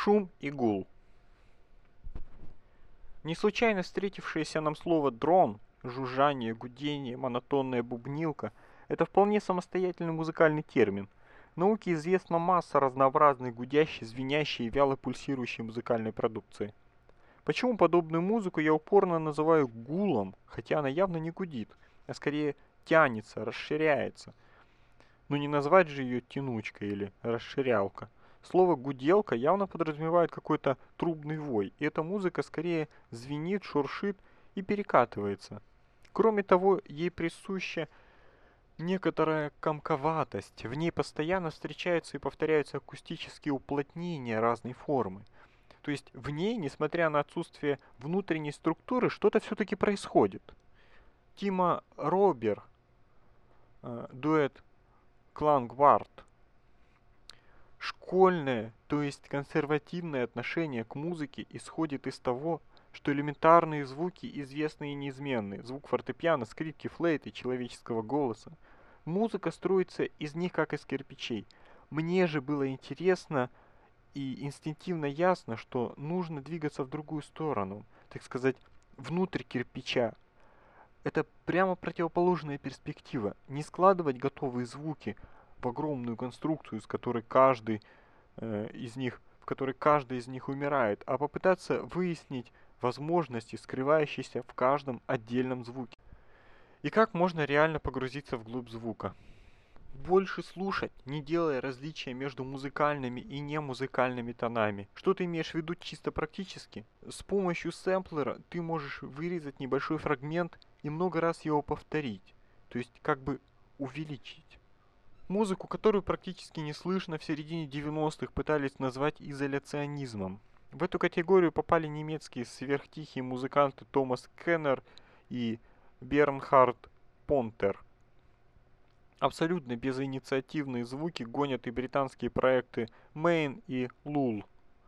Шум и гул. Не случайно встретившееся нам слово «дрон», жужжание, гудение, монотонная бубнилка– это вполне самостоятельный музыкальный термин. Науке известна масса разнообразной гудящей, звенящей и вяло пульсирующей музыкальной продукции. Почему подобную музыку я упорно называю гулом, хотя она явно не гудит, а скорее тянется, расширяется. Но не назвать же ее тянучкой или расширялка. Слово «гуделка» явно подразумевает какой-то трубный вой, и эта музыка скорее звенит, шуршит и перекатывается. Кроме того, ей присуща некоторая комковатость, в ней постоянно встречаются и повторяются акустические уплотнения разной формы. То есть в ней, несмотря на отсутствие внутренней структуры, что-то все-таки происходит. Тима Робер, дуэт Клангвард. Школьное, то есть консервативное отношение к музыке исходит из того, что элементарные звуки известны и неизменны. Звук фортепиано, скрипки, флейты, человеческого голоса. Музыка строится из них, как из кирпичей. Мне же было интересно и инстинктивно ясно, что нужно двигаться в другую сторону, так сказать, внутрь кирпича. Это прямо противоположная перспектива. Не складывать готовые звуки в огромную конструкцию, из которой в которой каждый из них умирает, а попытаться выяснить возможности, скрывающиеся в каждом отдельном звуке. И как можно реально погрузиться вглубь звука. Больше слушать, не делая различия между музыкальными и немузыкальными тонами. Что ты имеешь в виду чисто практически? С помощью сэмплера ты можешь вырезать небольшой фрагмент и много раз его повторить. То есть как бы увеличить. Музыку, которую практически не слышно, в середине 90-х пытались назвать изоляционизмом. В эту категорию попали немецкие сверхтихие музыканты Томас Кеннер и Бернхард Понтер. Абсолютно безинициативные звуки гонят и британские проекты Main и Lul.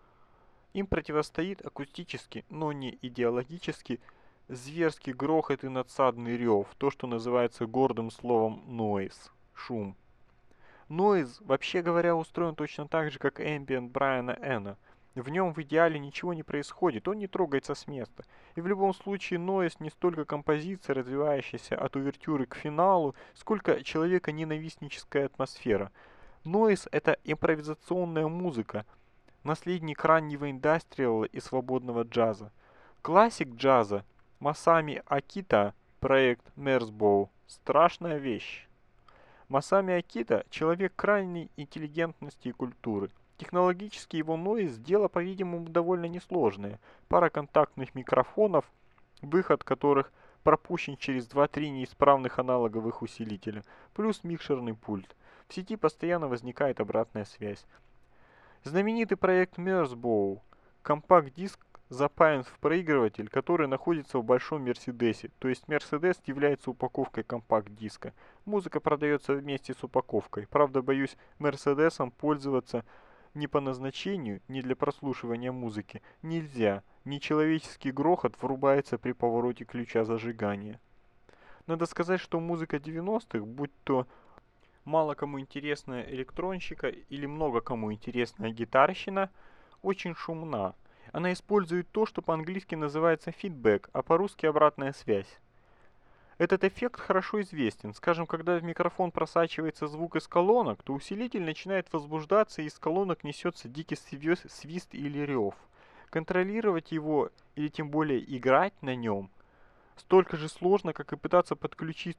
Им противостоит акустически, но не идеологически, зверский грохот и надсадный рев, то, что называется гордым словом noise, шум. Noise, вообще говоря, устроен точно так же, как ambient Брайана Эна. В нем в идеале ничего не происходит, он не трогается с места. И в любом случае Noise не столько композиция, развивающаяся от увертюры к финалу, сколько человека-ненавистническая атмосфера. Noise — это импровизационная музыка, наследник раннего индастриала и свободного джаза. Классик джаза Масами Акита, проект Мерсбоу, страшная вещь. Масами Акита – человек крайней интеллигентности и культуры. Технологически его Noise – дело, по-видимому, довольно несложное. Пара контактных микрофонов, выход которых пропущен через 2-3 неисправных аналоговых усилителя, плюс микшерный пульт. В сети постоянно возникает обратная связь. Знаменитый проект Merzbow – компакт-диск запаян в проигрыватель, который находится в большом Мерседесе, то есть Мерседес является упаковкой компакт-диска. Музыка продается вместе с упаковкой. Правда, боюсь, Мерседесом пользоваться ни по назначению, ни для прослушивания музыки нельзя. Нечеловеческий грохот врубается при повороте ключа зажигания. Надо сказать, что музыка 90-х, будь то мало кому интересная электронщика или много кому интересная гитарщина, очень шумна. Она использует то, что по-английски называется фидбэк, а по-русски обратная связь. Этот эффект хорошо известен. Скажем, когда в микрофон просачивается звук из колонок, то усилитель начинает возбуждаться, и из колонок несется дикий свист или рев. Контролировать его, или тем более играть на нем, столько же сложно, как и пытаться подключить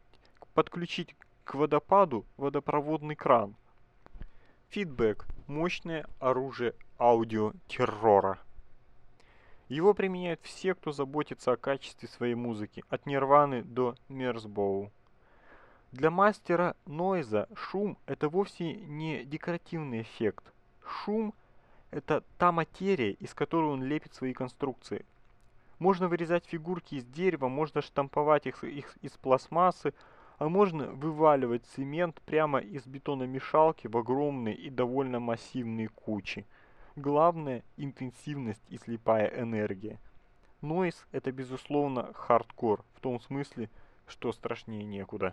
к водопаду водопроводный кран. Фидбэк – мощное оружие аудиотеррора. Его применяют все, кто заботится о качестве своей музыки, от Нирваны до Мерсбоу. Для мастера нойза шум – это вовсе не декоративный эффект. Шум – это та материя, из которой он лепит свои конструкции. Можно вырезать фигурки из дерева, можно штамповать их из пластмассы, а можно вываливать цемент прямо из бетономешалки в огромные и довольно массивные кучи. Главное – интенсивность и слепая энергия. Нойз – это, безусловно, хардкор, в том смысле, что страшнее некуда.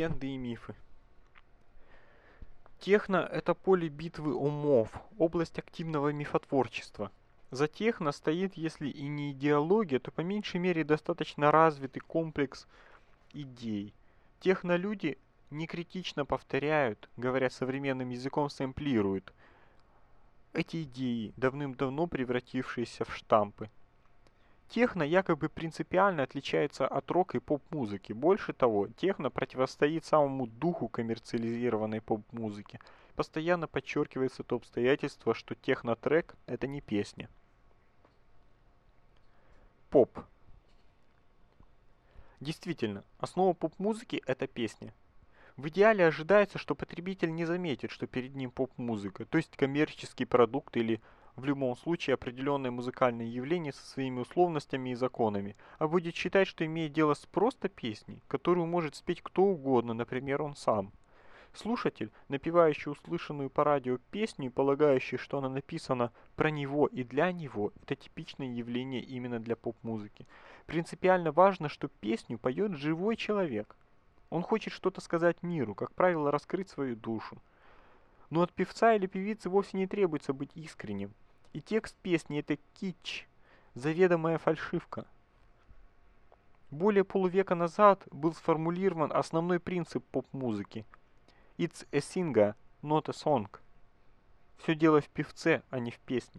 легенды и мифы. Техно – это поле битвы умов, область активного мифотворчества. За техно стоит, если и не идеология, то по меньшей мере достаточно развитый комплекс идей. Технолюди не критично повторяют, говоря современным языком, сэмплируют эти идеи, давным-давно превратившиеся в штампы. Техно якобы принципиально отличается от рок и поп-музыки. Больше того, техно противостоит самому духу коммерциализированной поп-музыки. Постоянно подчеркивается то обстоятельство, что техно-трек – это не песня. Поп. Действительно, основа поп-музыки – это песня. В идеале ожидается, что потребитель не заметит, что перед ним поп-музыка, то есть коммерческий продукт или в любом случае определенное музыкальное явление со своими условностями и законами, а будет считать, что имеет дело с просто песней, которую может спеть кто угодно, например, он сам. Слушатель, напевающий услышанную по радио песню и полагающий, что она написана про него и для него, это типичное явление именно для поп-музыки. Принципиально важно, что песню поет живой человек. Он хочет что-то сказать миру, как правило, раскрыть свою душу. Но от певца или певицы вовсе не требуется быть искренним. И текст песни – это китч, заведомая фальшивка. Более полувека назад был сформулирован основной принцип поп-музыки. It's a singer, not a song. Все дело в певце, а не в песне.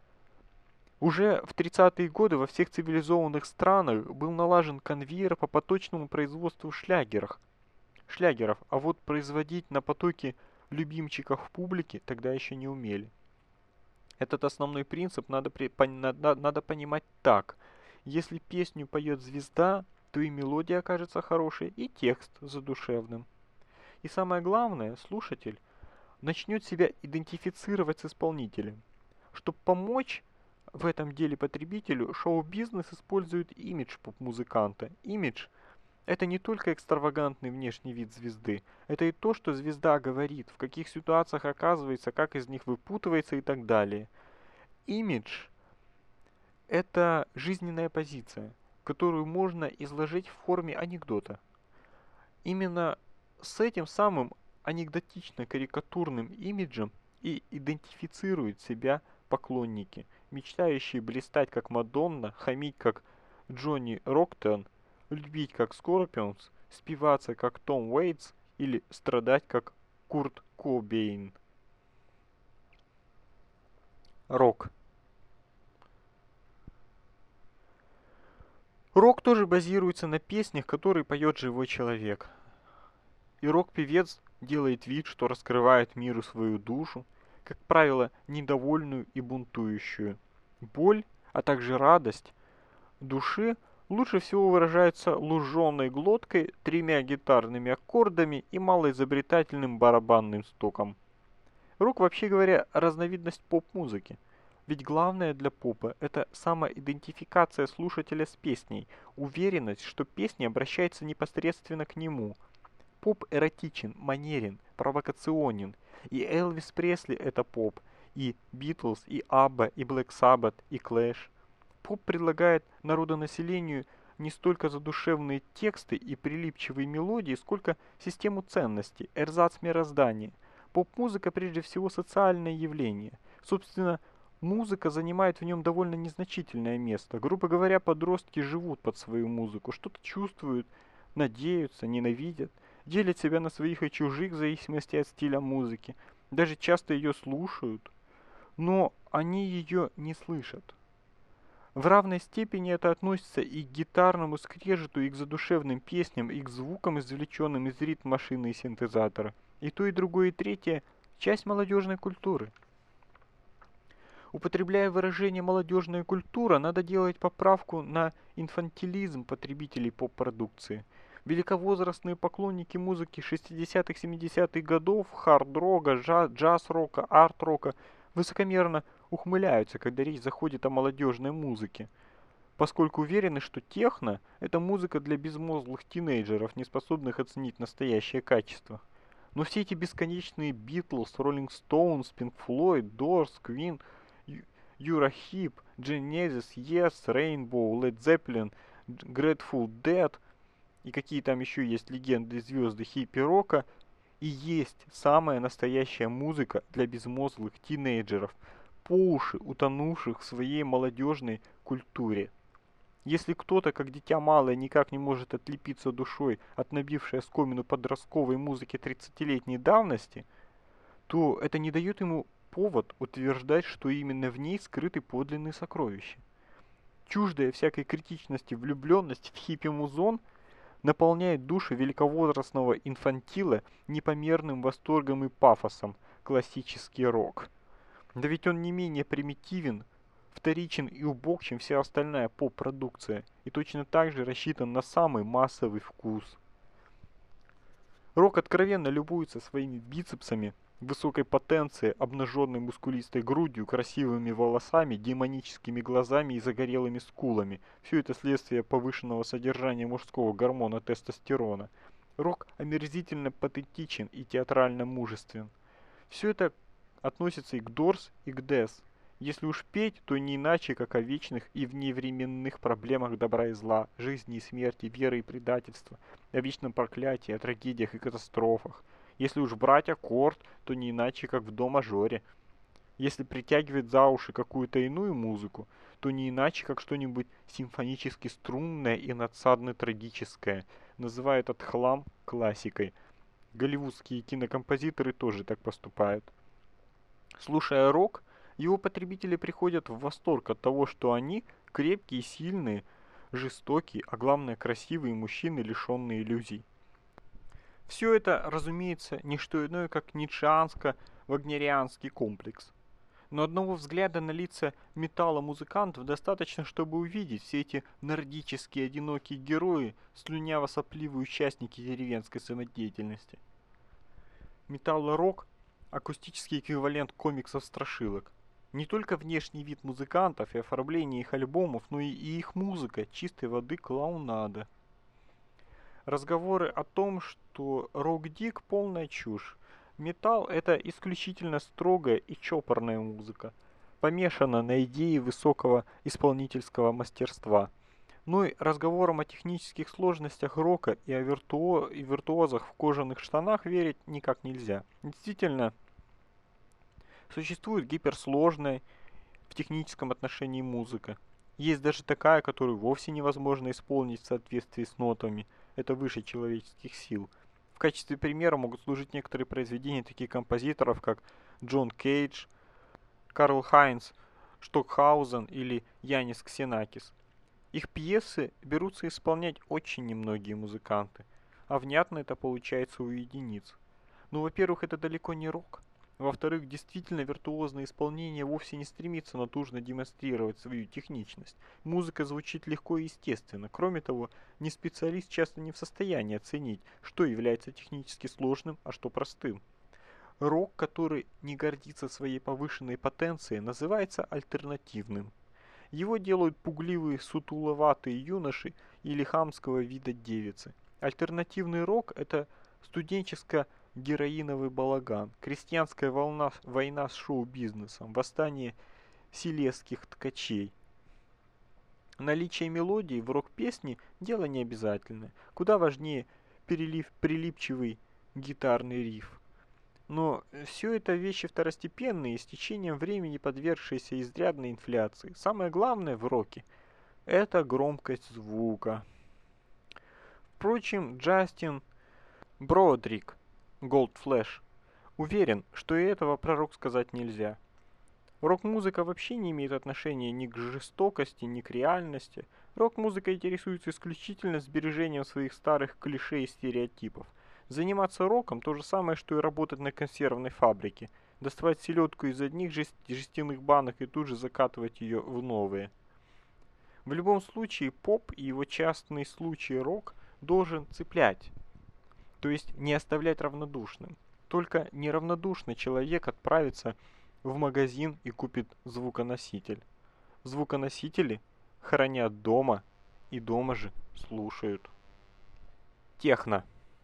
Уже в 30-е годы во всех цивилизованных странах был налажен конвейер по поточному производству шлягеров, а вот производить на потоке любимчиков в публике тогда еще не умели. Этот основной принцип надо понимать так. Если песню поет звезда, то и мелодия окажется хорошей, и текст задушевным. И самое главное, слушатель начнет себя идентифицировать с исполнителем. Чтобы помочь в этом деле потребителю, шоу-бизнес использует имидж поп-музыканта. Имидж – это не только экстравагантный внешний вид звезды, это и то, что звезда говорит, в каких ситуациях оказывается, как из них выпутывается и так далее. Имидж – это жизненная позиция, которую можно изложить в форме анекдота. Именно с этим самым анекдотично-карикатурным имиджем и идентифицируют себя поклонники, мечтающие блистать как Мадонна, хамить как Джонни Роктон, любить как Скорпионс, спиваться как Том Уэйтс или страдать как Курт Кобейн. Рок. Рок тоже базируется на песнях, которые поет живой человек. И рок-певец делает вид, что раскрывает миру свою душу, как правило, недовольную и бунтующую. Боль, а также радость души лучше всего выражаются луженой глоткой, 3 гитарными аккордами и малоизобретательным барабанным стуком. Рок, вообще говоря, разновидность поп-музыки. Ведь главное для попа – это самоидентификация слушателя с песней, уверенность, что песня обращается непосредственно к нему. Поп эротичен, манерен, провокационен. И Элвис Пресли – это поп, и Битлз, и Абба, и Black Sabbath, и Clash. Поп предлагает народонаселению не столько задушевные тексты и прилипчивые мелодии, сколько систему ценностей, эрзац мироздания. Поп-музыка прежде всего социальное явление. Собственно, музыка занимает в нем довольно незначительное место. Грубо говоря, подростки живут под свою музыку, что-то чувствуют, надеются, ненавидят, делят себя на своих и чужих в зависимости от стиля музыки. Даже часто ее слушают, но они ее не слышат. В равной степени это относится и к гитарному скрежету, и к задушевным песням, и к звукам, извлеченным из ритм машины и синтезатора. И то, и другое, и третье – часть молодежной культуры. Употребляя выражение «молодежная культура», надо делать поправку на инфантилизм потребителей поп-продукции. Великовозрастные поклонники музыки 60-70-х годов, хард-рока, джаз-рока, арт-рока высокомерно ухмыляются, когда речь заходит о молодежной музыке, поскольку уверены, что техно – это музыка для безмозглых тинейджеров, не способных оценить настоящее качество. Но все эти бесконечные Битлз, Роллинг Стоунс, Пинк Флойд, Дорс, Квин, Юрахип, Genesis, Yes, Rainbow, Led Zeppelin, Grateful Dead и какие там еще есть легенды и звезды хиппи-рока, и есть самая настоящая музыка для безмозглых тинейджеров, по уши утонувших в своей молодежной культуре. Если кто-то, как дитя малое, никак не может отлепиться душой от набившей оскомину подростковой музыки 30-летней давности, то это не дает ему повод утверждать, что именно в ней скрыты подлинные сокровища. Чуждая всякой критичности влюбленность в хиппи-музон наполняет души великовозрастного инфантила непомерным восторгом и пафосом классический рок. Да ведь он не менее примитивен, вторичен и убог, чем вся остальная поп-продукция, и точно так же рассчитан на самый массовый вкус. Рок откровенно любуется своими бицепсами, высокой потенцией, обнаженной мускулистой грудью, красивыми волосами, демоническими глазами и загорелыми скулами. Все это следствие повышенного содержания мужского гормона тестостерона. Рок омерзительно патетичен и театрально мужествен. Все это относится и к Дорс, и к Дэс. Если уж петь, то не иначе, как о вечных и вневременных проблемах добра и зла, жизни и смерти, веры и предательства, о вечном проклятии, о трагедиях и катастрофах. Если уж брать аккорд, то не иначе, как в до-мажоре. Если притягивать за уши какую-то иную музыку, то не иначе, как что-нибудь симфонически струнное и надсадно трагическое. Называют этот хлам классикой. Голливудские кинокомпозиторы тоже так поступают. Слушая рок, его потребители приходят в восторг от того, что они крепкие, сильные, жестокие, а главное красивые мужчины, лишенные иллюзий. Все это, разумеется, не что иное, как ницшеанско-вагнерианский комплекс. Но одного взгляда на лица металломузыкантов достаточно, чтобы увидеть все эти нордические одинокие герои, слюняво-сопливые участники деревенской самодеятельности. Металл-рок – акустический эквивалент комиксов-страшилок. Не только внешний вид музыкантов и оформление их альбомов, но и их музыка чистой воды клоунада. Разговоры о том, что рок-дик – полная чушь. Металл – это исключительно строгая и чопорная музыка, помешана на идее высокого исполнительского мастерства. Но и разговорам о технических сложностях рока и о виртуозах в кожаных штанах верить никак нельзя. Действительно, существует гиперсложная в техническом отношении музыка. Есть даже такая, которую вовсе невозможно исполнить в соответствии с нотами. Это выше человеческих сил. В качестве примера могут служить некоторые произведения таких композиторов, как Джон Кейдж, Карл Хайнц Штокхаузен или Янис Ксенакис. Их пьесы берутся исполнять очень немногие музыканты, а внятно это получается у единиц. Но, во-первых, это далеко не рок. Во-вторых, действительно виртуозное исполнение вовсе не стремится натужно демонстрировать свою техничность. Музыка звучит легко и естественно. Кроме того, неспециалист часто не в состоянии оценить, что является технически сложным, а что простым. Рок, который не гордится своей повышенной потенцией, называется альтернативным. Его делают пугливые сутуловатые юноши или хамского вида девицы. Альтернативный рок – это студенческо-героиновый балаган, крестьянская война с шоу-бизнесом, восстание силезских ткачей. Наличие мелодии в рок-песне – дело не обязательное. Куда важнее прилипчивый гитарный риф. Но все это вещи второстепенные, с течением времени подвергшиеся изрядной инфляции. Самое главное в роке – это громкость звука. Впрочем, Джастин Бродрик, Goldflesh, уверен, что и этого про рок сказать нельзя. Рок-музыка вообще не имеет отношения ни к жестокости, ни к реальности. Рок-музыка интересуется исключительно сбережением своих старых клише и стереотипов. Заниматься роком то же самое, что и работать на консервной фабрике. Доставать селедку из одних жестяных банок и тут же закатывать ее в новые. В любом случае поп и его частный случай рок должен цеплять, то есть не оставлять равнодушным. Только неравнодушный человек отправится в магазин и купит звуконоситель. Звуконосители хранят дома и дома же слушают. Техно.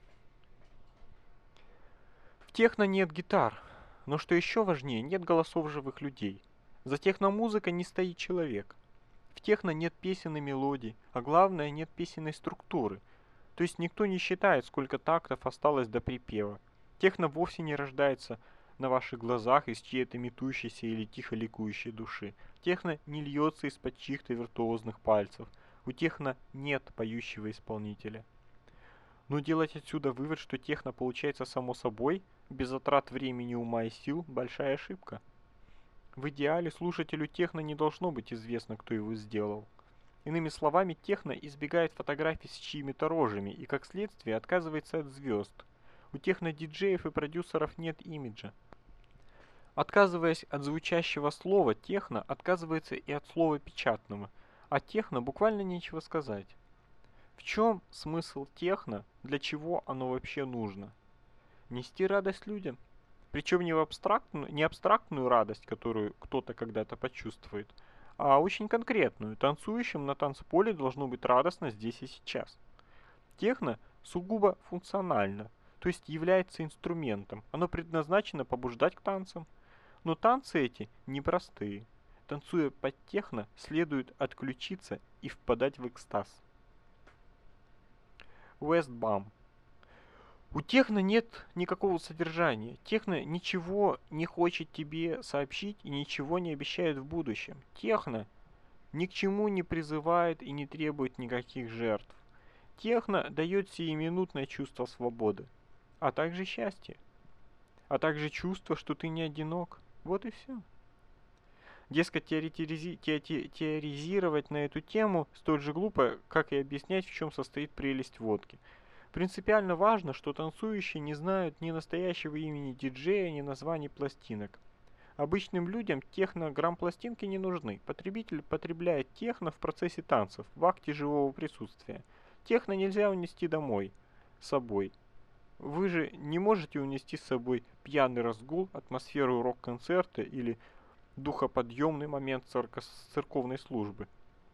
В техно нет гитар, но что еще важнее, нет голосов живых людей. За техномузыкой не стоит человек. В техно нет песен и мелодий, а главное, нет песенной структуры. То есть никто не считает, сколько тактов осталось до припева. Техно вовсе не рождается на ваших глазах из чьей-то метущейся или тихо ликующей души. Техно не льется из-под чьих-то виртуозных пальцев. У техно нет поющего исполнителя. Но делать отсюда вывод, что техно получается само собой, без затрат времени, ума и сил, большая ошибка. В идеале слушателю техно не должно быть известно, кто его сделал. Иными словами, техно избегает фотографий с чьими-то рожами и, как следствие, отказывается от звезд. У техно-диджеев и продюсеров нет имиджа. Отказываясь от звучащего слова, техно отказывается и от слова печатного, а техно буквально нечего сказать. В чем смысл техно, для чего оно вообще нужно? Нести радость людям. Причем не абстрактную радость, которую кто-то когда-то почувствует, а очень конкретную. Танцующим на танцполе должно быть радостно здесь и сейчас. Техно сугубо функционально, то есть является инструментом. Оно предназначено побуждать к танцам. Но танцы эти непростые. Танцуя под техно, следует отключиться и впадать в экстаз. Westbam. У техно нет никакого содержания. Техно ничего не хочет тебе сообщить и ничего не обещает в будущем. Техно ни к чему не призывает и не требует никаких жертв. Техно дает сиюминутное чувство свободы, а также счастье, а также чувство, что ты не одинок. Вот и все. Дескать, теоризировать на эту тему столь же глупо, как и объяснять, в чем состоит прелесть водки. Принципиально важно, что танцующие не знают ни настоящего имени диджея, ни названий пластинок. Обычным людям техно-грамм-пластинки не нужны. Потребитель потребляет техно в процессе танцев, в акте живого присутствия. Техно нельзя унести домой, с собой. Вы же не можете унести с собой пьяный разгул, атмосферу рок-концерта или духоподъемный момент церковной службы.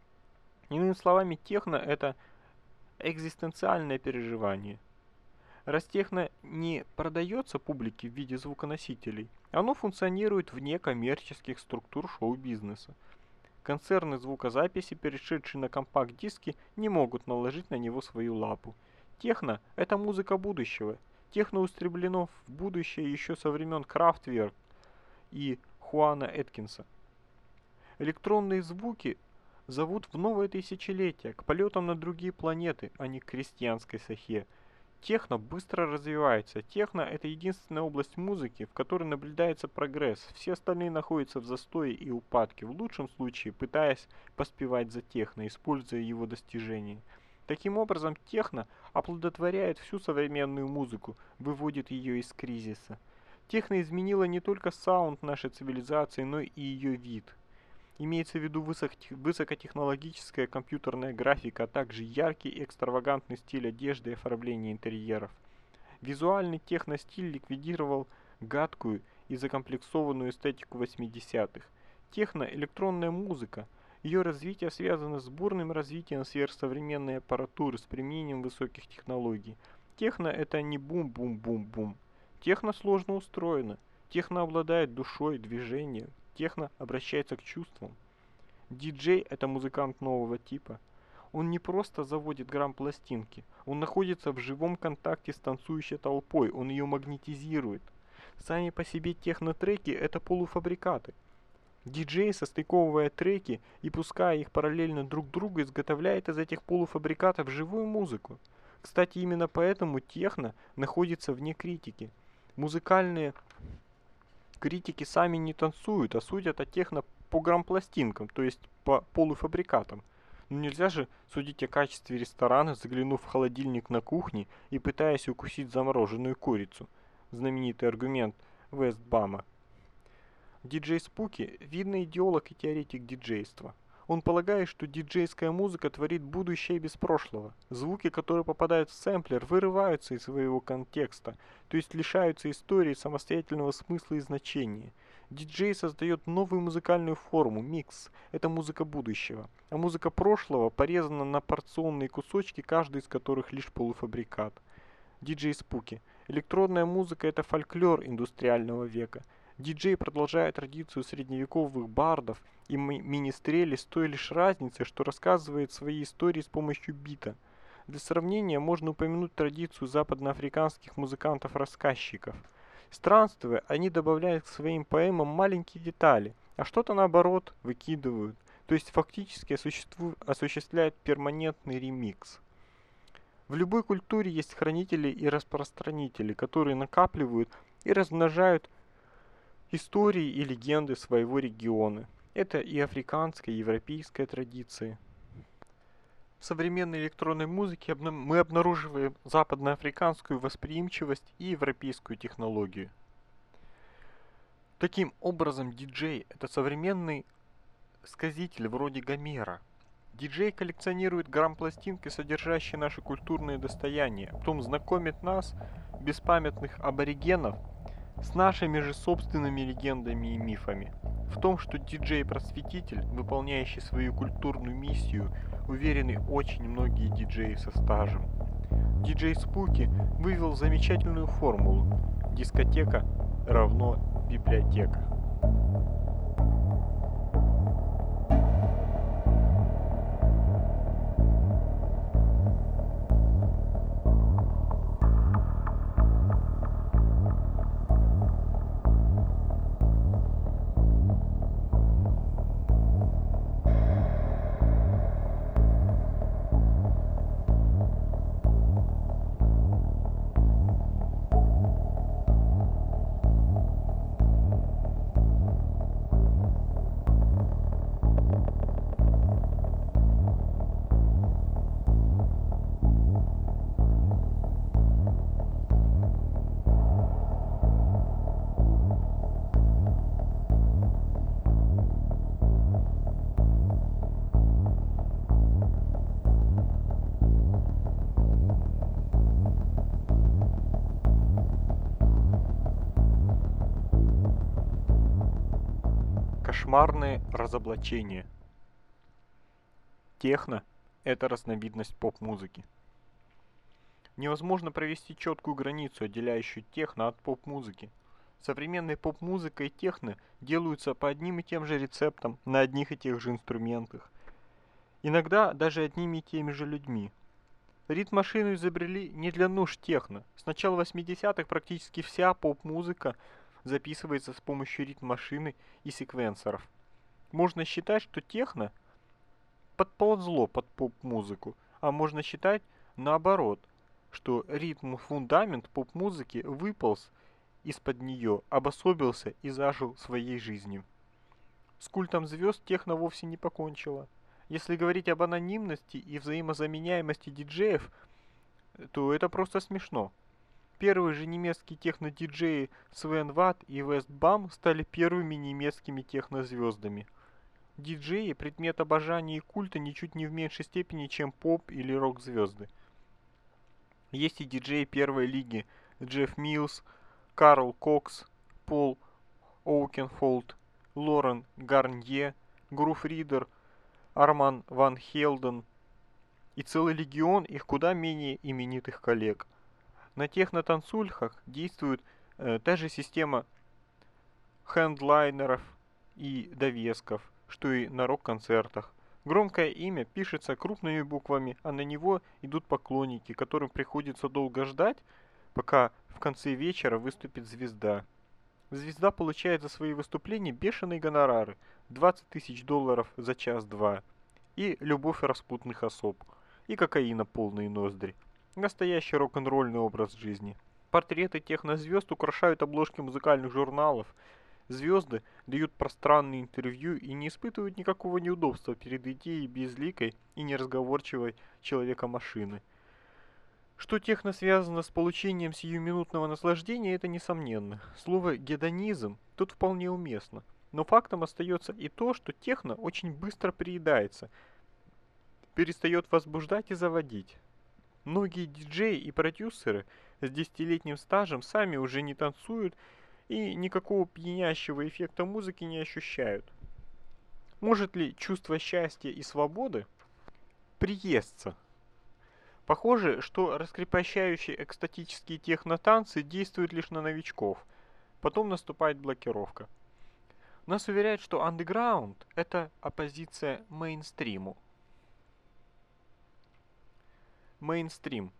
Иными словами, техно – это экзистенциальное переживание. Раз техно не продается публике в виде звуконосителей, оно функционирует вне коммерческих структур шоу-бизнеса. Концерны звукозаписи, перешедшие на компакт-диски, не могут наложить на него свою лапу. Техно – это музыка будущего. Техно устремлено в будущее еще со времен Kraftwerk и Хуана Эткинса. Электронные звуки зовут в новое тысячелетие, к полетам на другие планеты, а не к крестьянской сахе. Техно быстро развивается. Техно – это единственная область музыки, в которой наблюдается прогресс. Все остальные находятся в застое и упадке, в лучшем случае пытаясь поспевать за техно, используя его достижения. Таким образом, техно оплодотворяет всю современную музыку, выводит ее из кризиса. Техно изменило не только саунд нашей цивилизации, но и ее вид. Имеется в виду высокотехнологическая компьютерная графика, а также яркий и экстравагантный стиль одежды и оформления интерьеров. Визуальный техно-стиль ликвидировал гадкую и закомплексованную эстетику 80-х. Техно-электронная музыка. Ее развитие связано с бурным развитием сверхсовременной аппаратуры с применением высоких технологий. Техно – это не бум-бум-бум-бум. Техно сложно устроено. Техно обладает душой, движением. Техно обращается к чувствам. Диджей – это музыкант нового типа. Он не просто заводит грамм-пластинки, он находится в живом контакте с танцующей толпой, он ее магнетизирует. Сами по себе техно-треки – это полуфабрикаты. Диджей, состыковывая треки и пуская их параллельно друг другу, изготовляет из этих полуфабрикатов живую музыку. Кстати, именно поэтому техно находится вне критики. Музыкальные критики сами не танцуют, а судят о техно по грамм-пластинкам, то есть по полуфабрикатам. Но нельзя же судить о качестве ресторана, заглянув в холодильник на кухне и пытаясь укусить замороженную курицу. Знаменитый аргумент Вестбама. Диджей Спуки – видный идеолог и теоретик диджейства. Он полагает, что диджейская музыка творит будущее без прошлого. Звуки, которые попадают в сэмплер, вырываются из своего контекста, то есть лишаются истории самостоятельного смысла и значения. Диджей создает новую музыкальную форму, микс. Это музыка будущего. А музыка прошлого порезана на порционные кусочки, каждый из которых лишь полуфабрикат. Диджей Спуки. Электронная музыка – это фольклор индустриального века. Диджей продолжает традицию средневековых бардов и министрели с той лишь разницей, что рассказывает свои истории с помощью бита. Для сравнения можно упомянуть традицию западноафриканских музыкантов-рассказчиков. Странствуя, они добавляют к своим поэмам маленькие детали, а что-то наоборот выкидывают, то есть фактически осуществляют перманентный ремикс. В любой культуре есть хранители и распространители, которые накапливают и размножают истории и легенды своего региона. Это и африканская, и европейская традиции. В современной электронной музыке мы обнаруживаем западноафриканскую восприимчивость и европейскую технологию. Таким образом, диджей – это современный сказитель вроде Гомера. Диджей коллекционирует грамм-пластинки, содержащие наши культурные достояния, потом знакомит нас, беспамятных аборигенов, с нашими же собственными легендами и мифами. В том, что диджей-просветитель, выполняющий свою культурную миссию, уверены очень многие диджеи со стажем. Диджей Спуки вывел замечательную формулу: дискотека равно библиотека. Кошмарные разоблачения. Техно – это разновидность поп-музыки. Невозможно провести четкую границу, отделяющую техно от поп-музыки. Современная поп-музыка и техно делаются по одним и тем же рецептам, на одних и тех же инструментах. Иногда даже одними и теми же людьми. Ритм-машину изобрели не для нужд техно. С начала 80-х практически вся поп-музыка записывается с помощью ритм-машины и секвенсоров. Можно считать, что техно подползло под поп-музыку, а можно считать наоборот, что ритм-фундамент поп-музыки выполз из-под нее, обособился и зажил своей жизнью. С культом звезд техно вовсе не покончила. Если говорить об анонимности и взаимозаменяемости диджеев, то это просто смешно. Первые же немецкие техно-диджеи Свен Ватт и Вест Бам стали первыми немецкими технозвездами. Диджеи – предмет обожания и культа ничуть не в меньшей степени, чем поп или рок-звезды. Есть и диджеи первой лиги – Джефф Миллс, Карл Кокс, Пол Оукенфолд, Лорен Гарнье, Грув Ридер, Арман Ван Хелден и целый легион их куда менее именитых коллег. На техно-танцульхах действует та же система хендлайнеров и довесков, что и на рок-концертах. Громкое имя пишется крупными буквами, а на него идут поклонники, которым приходится долго ждать, пока в конце вечера выступит звезда. Звезда получает за свои выступления бешеные гонорары – $20 тысяч за час-два, и любовь распутных особ, и кокаина полные ноздри. Настоящий рок-н-ролльный образ жизни. Портреты технозвезд украшают обложки музыкальных журналов. Звезды дают пространные интервью и не испытывают никакого неудобства перед идеей безликой и неразговорчивой человека-машины. Что техно связано с получением сиюминутного наслаждения, это несомненно. Слово «гедонизм» тут вполне уместно. Но фактом остается и то, что техно очень быстро приедается, перестает возбуждать и заводить. Многие диджеи и продюсеры с 10-летним стажем сами уже не танцуют и никакого пьянящего эффекта музыки не ощущают. Может ли чувство счастья и свободы приесться? Похоже, что раскрепощающие экстатические технотанцы действуют лишь на новичков. Потом наступает блокировка. Нас уверяют, что андеграунд – это оппозиция мейнстриму. Мейнстрим.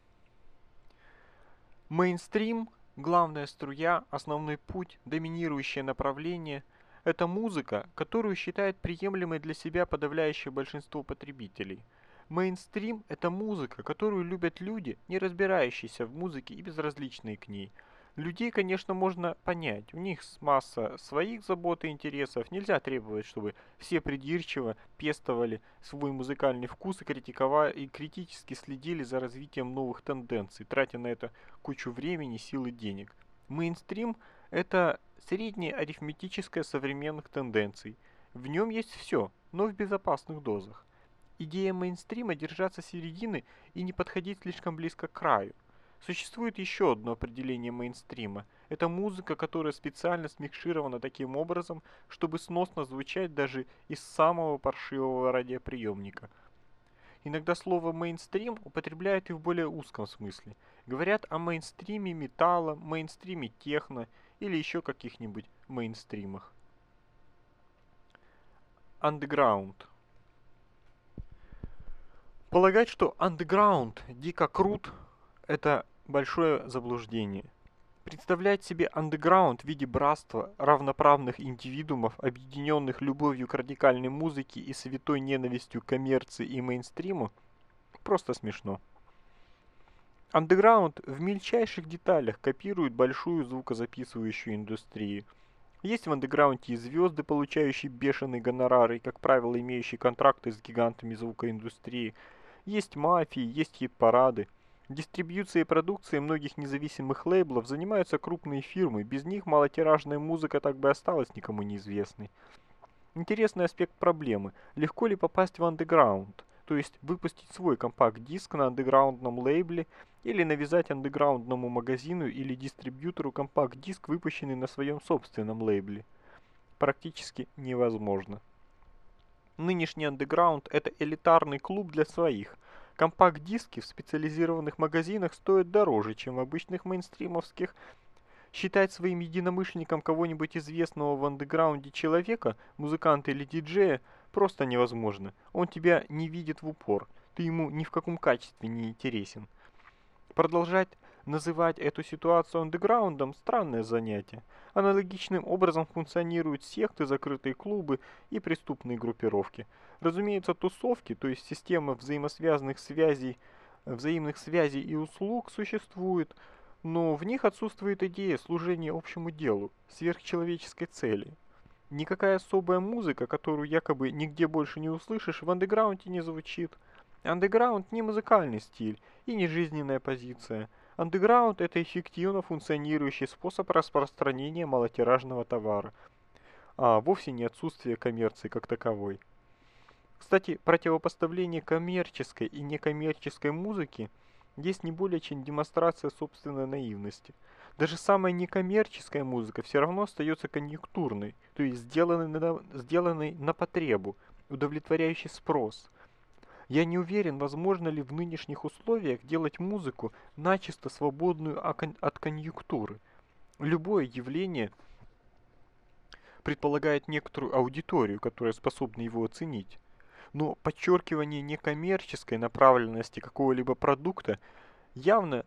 Мейнстрим, главная струя, основной путь, доминирующее направление – это музыка, которую считает приемлемой для себя подавляющее большинство потребителей. Мейнстрим – это музыка, которую любят люди, не разбирающиеся в музыке и безразличные к ней. Людей, конечно, можно понять, у них масса своих забот и интересов, нельзя требовать, чтобы все придирчиво пестовали свой музыкальный вкус и критиковали и критически следили за развитием новых тенденций, тратя на это кучу времени, сил и денег. Мейнстрим – это среднее арифметическое современных тенденций. В нем есть все, но в безопасных дозах. Идея мейнстрима – держаться середины и не подходить слишком близко к краю. Существует еще одно определение мейнстрима. Это музыка, которая специально смикширована таким образом, чтобы сносно звучать даже из самого паршивого радиоприемника. Иногда слово мейнстрим употребляют и в более узком смысле. Говорят о мейнстриме металла, мейнстриме техно или еще каких-нибудь мейнстримах. Андеграунд. Полагать, что андеграунд дико крут – это большое заблуждение. Представлять себе андеграунд в виде братства равноправных индивидуумов, объединенных любовью к радикальной музыке и святой ненавистью к коммерции и мейнстриму, просто смешно. Андеграунд в мельчайших деталях копирует большую звукозаписывающую индустрию. Есть в андеграунде и звезды, получающие бешеные гонорары, и, как правило, имеющие контракты с гигантами звукоиндустрии. Есть мафии, есть хит-парады. Дистрибьюцией продукции многих независимых лейблов занимаются крупные фирмы, без них малотиражная музыка так бы осталась никому неизвестной. Интересный аспект проблемы. Легко ли попасть в андеграунд? То есть выпустить свой компакт-диск на андеграундном лейбле или навязать андеграундному магазину или дистрибьютору компакт-диск, выпущенный на своем собственном лейбле. Практически невозможно. Нынешний андеграунд – это элитарный клуб для своих. Компакт-диски в специализированных магазинах стоят дороже, чем в обычных мейнстримовских. Считать своим единомышленником кого-нибудь известного в андеграунде человека, музыканта или диджея, просто невозможно. Он тебя не видит в упор, ты ему ни в каком качестве не интересен. Продолжать называть эту ситуацию андеграундом – странное занятие. Аналогичным образом функционируют секты, закрытые клубы и преступные группировки. Разумеется, тусовки, то есть система взаимных связей и услуг существует, но в них отсутствует идея служения общему делу, сверхчеловеческой цели. Никакая особая музыка, которую якобы нигде больше не услышишь, в андеграунде не звучит. Андеграунд не музыкальный стиль и не жизненная позиция. Андеграунд – это эффективно функционирующий способ распространения малотиражного товара, а вовсе не отсутствие коммерции как таковой. Кстати, противопоставление коммерческой и некоммерческой музыки есть не более чем демонстрация собственной наивности. Даже самая некоммерческая музыка все равно остается конъюнктурной, то есть сделанной на потребу, удовлетворяющей спрос. Я не уверен, возможно ли в нынешних условиях делать музыку начисто свободную от конъюнктуры. Любое явление предполагает некоторую аудиторию, которая способна его оценить. Но подчеркивание некоммерческой направленности какого-либо продукта явно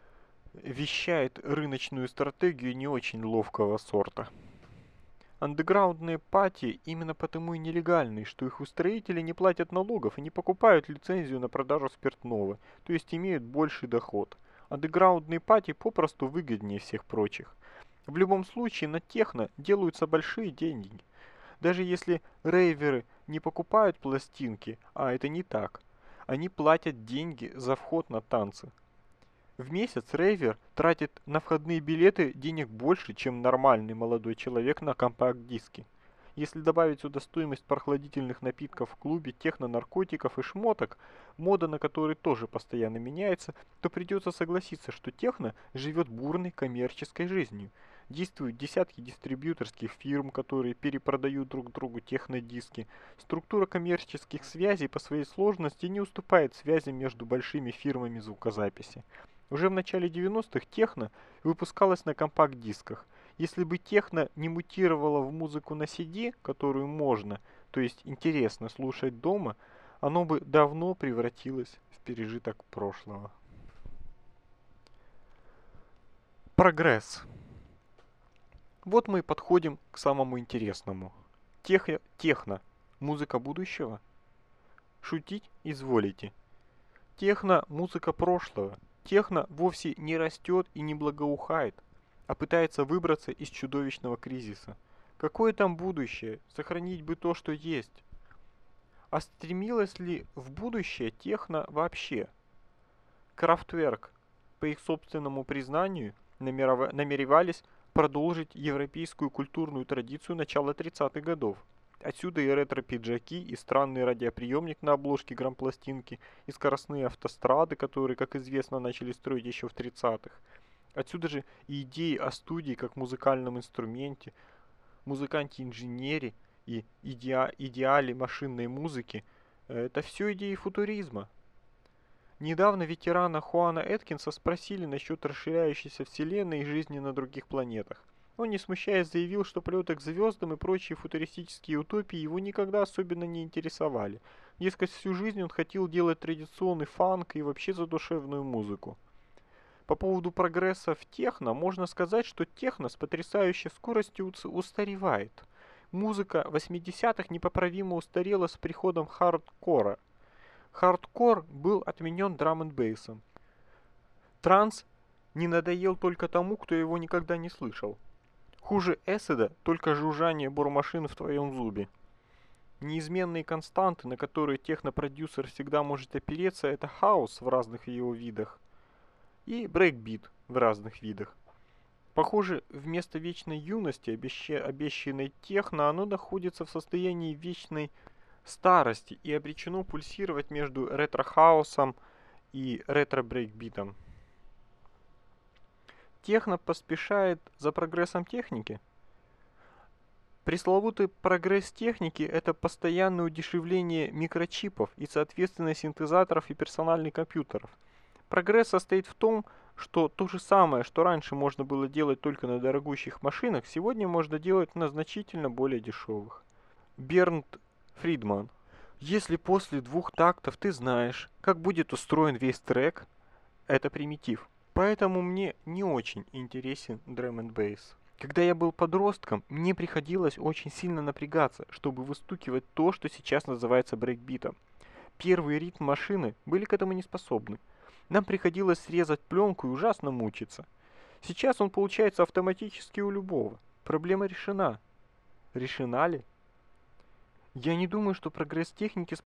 вещает рыночную стратегию не очень ловкого сорта. Андеграундные пати именно потому и нелегальные, что их устроители не платят налогов и не покупают лицензию на продажу спиртного, то есть имеют больший доход. Андеграундные пати попросту выгоднее всех прочих. В любом случае на техно делаются большие деньги. Даже если рейверы не покупают пластинки, а это не так, они платят деньги за вход на танцы. В месяц рейвер тратит на входные билеты денег больше, чем нормальный молодой человек на компакт-диске. Если добавить сюда стоимость прохладительных напитков в клубе, техно-наркотиков и шмоток, мода на которые тоже постоянно меняется, то придется согласиться, что техно живет бурной коммерческой жизнью. Действуют десятки дистрибьюторских фирм, которые перепродают друг другу технодиски. Структура коммерческих связей по своей сложности не уступает связям между большими фирмами звукозаписи. Уже в начале 90-х техно выпускалось на компакт-дисках. Если бы техно не мутировало в музыку на CD, которую можно, то есть интересно слушать дома, оно бы давно превратилось в пережиток прошлого. Прогресс. Вот мы и подходим к самому интересному. Техно. Музыка будущего? Шутить изволите. Техно – музыка прошлого. Техно вовсе не растет и не благоухает, а пытается выбраться из чудовищного кризиса. Какое там будущее? Сохранить бы то, что есть. А стремилась ли в будущее техно вообще? Крафтверк, по их собственному признанию, намеревались продолжить европейскую культурную традицию начала 30-х годов. Отсюда и ретро-пиджаки, и странный радиоприемник на обложке грампластинки, и скоростные автострады, которые, как известно, начали строить еще в 30-х. Отсюда же и идеи о студии как музыкальном инструменте, музыканте-инженере и идеале машинной музыки. Это все идеи футуризма. Недавно ветерана Хуана Эткинса спросили насчет расширяющейся вселенной и жизни на других планетах. Он, не смущаясь, заявил, что полеты к звездам и прочие футуристические утопии его никогда особенно не интересовали. Дескать, всю жизнь он хотел делать традиционный фанк и вообще задушевную музыку. По поводу прогресса в техно можно сказать, что техно с потрясающей скоростью устаревает. Музыка 80-х непоправимо устарела с приходом хардкора. Хардкор был отменен драм-н-бейсом. Транс не надоел только тому, кто его никогда не слышал. Хуже эсседа только жужжание бормашин в твоем зубе. Неизменные константы, на которые технопродюсер всегда может опереться, это хаос в разных его видах и брейкбит в разных видах. Похоже, вместо вечной юности, обещанной техно, оно находится в состоянии вечной старости и обречено пульсировать между ретро-хаосом и ретро-брейкбитом. Техно поспешает за прогрессом техники. Пресловутый прогресс техники – это постоянное удешевление микрочипов и, соответственно, синтезаторов и персональных компьютеров. Прогресс состоит в том, что то же самое, что раньше можно было делать только на дорогущих машинах, сегодня можно делать на значительно более дешевых. Бернт Фридман. Если после 2 тактов ты знаешь, как будет устроен весь трек, это примитив. Поэтому мне не очень интересен драм энд бейс. Когда я был подростком, мне приходилось очень сильно напрягаться, чтобы выстукивать то, что сейчас называется брейкбитом. Первые ритм машины были к этому не способны. Нам приходилось срезать пленку и ужасно мучиться. Сейчас он получается автоматически у любого. Проблема решена. Решена ли? Я не думаю, что прогресс техники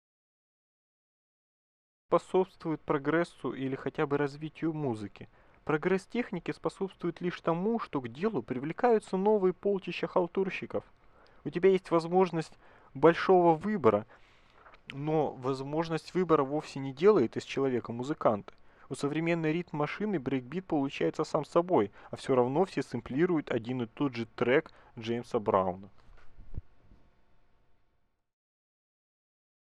способствует прогрессу или хотя бы развитию музыки. Прогресс техники способствует лишь тому, что к делу привлекаются новые полчища халтурщиков. У тебя есть возможность большого выбора, но возможность выбора вовсе не делает из человека музыканта. У современной ритм-машины брейкбит получается сам собой, а все равно все сэмплируют один и тот же трек Джеймса Брауна.